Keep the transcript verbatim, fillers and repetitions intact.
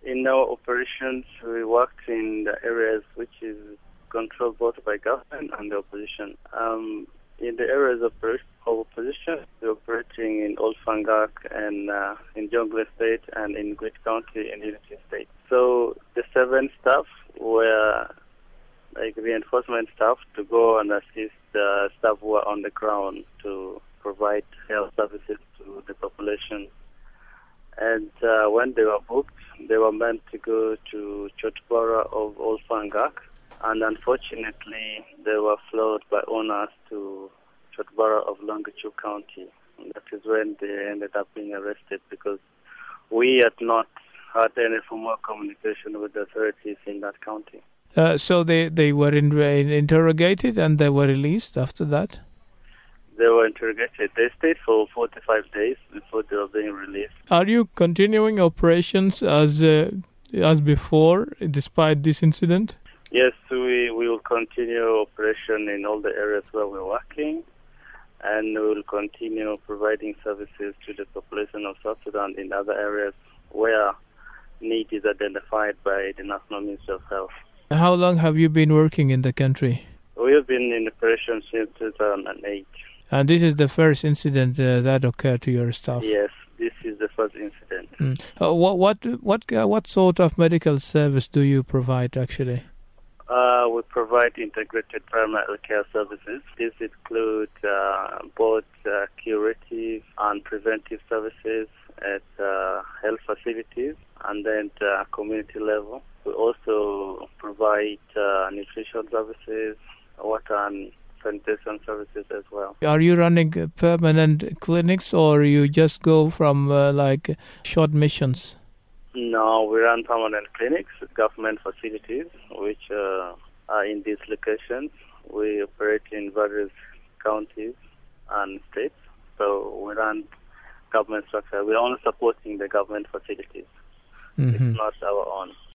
In our operations, we worked in the areas which is controlled both by government and the opposition. Um, in the areas of opposition, we're operating in Old Fangak and uh, in Jonglei State and in Gwit County in Unity State. So the seven staff were like reinforcement staff to go and assist the staff who are on the ground to provide health services to the population. And uh, when they were booked, they were meant to go to Chotbara of Old Fangak, and unfortunately, they were flowed by owners to Chotbara of Longitude County. And that is when they ended up being arrested because we had not had any formal communication with the authorities in that county. Uh, so they, they were in, in, interrogated and they were released after that? They were interrogated. They stayed for forty-five days before they were being released. Are you continuing operations as uh, as before, despite this incident? Yes, we, we will continue operation in all the areas where we're working, and we will continue providing services to the population of South Sudan in other areas where need is identified by the National Ministry of Health. How long have you been working in the country? We have been in operation since two thousand eight. And this is the first incident uh, that occurred to your staff? Yes, this is the first incident. Mm. Uh, what what what uh, what sort of medical service do you provide actually? Uh, we provide integrated primary care services. These include uh, both uh, curative and preventive services at uh, health facilities and then uh, community level. We also provide uh, nutrition services, water and sanitation services as well. Are you running permanent clinics or you just go from uh, like short missions? No, we run permanent clinics, government facilities, which uh, are in these locations. We operate in various counties and states, so we run government structure. We're only supporting the government facilities. Mm-hmm. It's not our own.